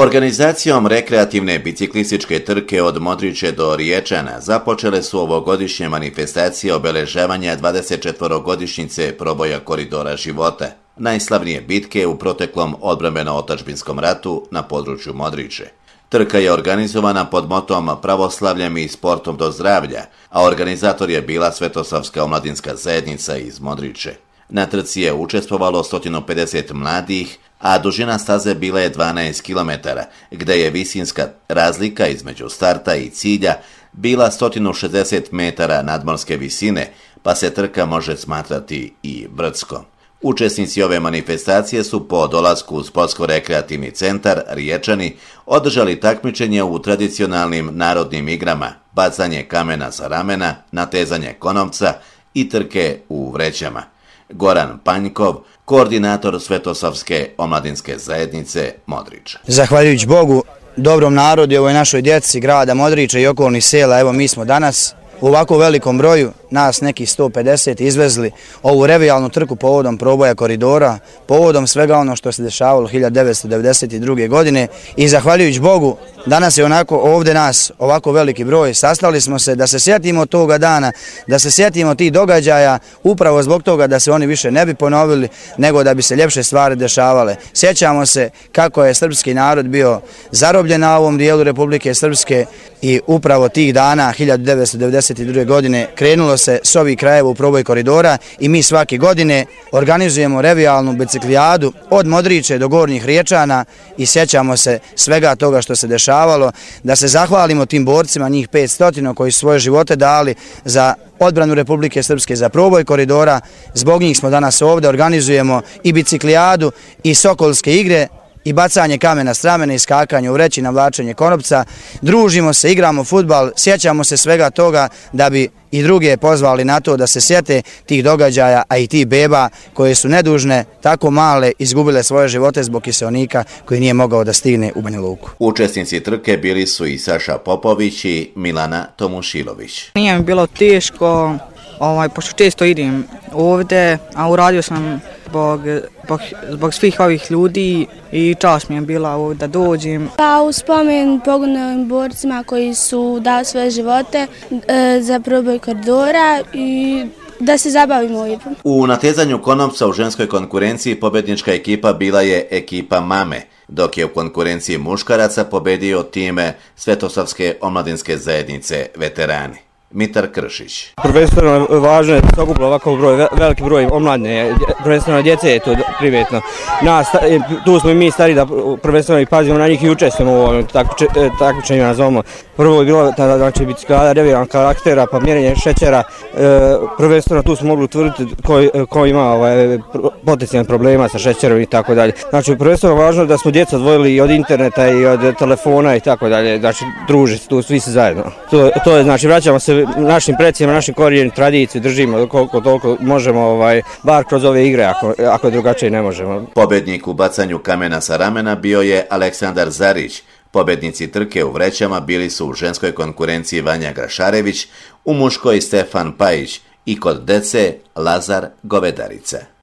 Organizacijom rekreativne biciklističke trke od Modriče do Riječana započele su ovogodišnje manifestacije obeležavanja 24-godišnjice proboja koridora života, najslavnije bitke u proteklom odbrambeno-otadžbinskom ratu na području Modriče. Trka je organizovana pod motom Pravoslavljem i sportom do zdravlja, a organizator je bila Svetosavska omladinska zajednica iz Modriče. Na trci je učestvovalo 150 mladih, a dužina staze bila je 12 km, gde je visinska razlika između starta i cilja bila 160 metara nadmorske visine, pa se trka može smatrati i brdskom. Učesnici ove manifestacije su po dolasku u sportsko-rekreativni centar Riječani održali takmičenje u tradicionalnim narodnim igrama, bacanje kamena sa ramena, natezanje konopca i trke u vrećama. Goran Panjkov, koordinator Svetosavske omladinske zajednice Modriča. Zahvaljujući Bogu, dobrom narodu i ovoj našoj djeci grada Modriča i okolnih sela, evo mi smo danas u ovako velikom broju, nas nekih 150, izvezli ovu revijalnu trku povodom proboja koridora, povodom svega ono što se dešavalo 1992. godine i zahvaljujući Bogu, danas je onako ovdje nas ovako veliki broj, sastali smo se da se sjetimo toga dana, da se sjetimo tih događaja, upravo zbog toga da se oni više ne bi ponovili, nego da bi se ljepše stvari dešavale. Sjećamo se kako je srpski narod bio zarobljen na ovom dijelu Republike Srpske i upravo tih dana 1992. godine krenulo se s ovih krajeva u proboj koridora i mi svake godine organizujemo revijalnu biciklijadu od Modriče do Gornjih Riječana i sjećamo se svega toga što se dešavalo, da se zahvalimo tim borcima, njih 500 koji su svoje živote dali za odbranu Republike Srpske, za proboj koridora. Zbog njih smo danas ovdje, organizujemo i biciklijadu i sokolske igre, i bacanje kamena s ramena i skakanje u vreći, navlačenje konopca. Družimo se, igramo fudbal, sjećamo se svega toga da bi i druge pozvali na to da se sjete tih događaja, a i tih beba koje su nedužne, tako male, izgubile svoje živote zbog kiseonika koji nije mogao da stigne u Banja Luku. Učesnici trke bili su i Saša Popović i Milana Tomušilović. Nije mi bilo teško, pošto često idem ovdje, a uradio sam zbog svih ovih ljudi i čast mi je bila ovdje da dođem. Pa u spomen poginulim borcima koji su dali svoje živote za proboj koridora i da se zabavimo lijepo. U natezanju konopca u ženskoj konkurenciji pobednička ekipa bila je ekipa Mame, dok je u konkurenciji muškaraca pobedio time Svetosavske omladinske zajednice Veterani. Mitar Kršić. Prvenstveno važno je da se okuplja ovakav broj, veliki broj omladine, prvenstveno djece je to primetno. Tu smo i mi stari da prvenstveno i pazimo na njih i učestvujemo u ovom takmičenju nazovemo. Prvo je bilo biciklada revijalnog karaktera, pa mjerenje šećera. Prvenstveno tu smo mogli utvrditi ko ima potencijalnih problema sa šećerom i tako dalje. Znači prvenstveno važno je da smo djecu odvojili i od interneta i od telefona i tako dalje. Znači druže se tu svi se zajedno. To je znači vraćamo se našim predsjedima, našim korijenima, tradiciju držimo koliko toliko možemo, bar kroz ove igre, ako drugačije ne možemo. Pobednik u bacanju kamena sa ramena bio je Aleksandar Zarić. Pobednici trke u vrećama bili su u ženskoj konkurenciji Vanja Grašarević, u muškoj Stefan Pajić i kod dece Lazar Govedarica.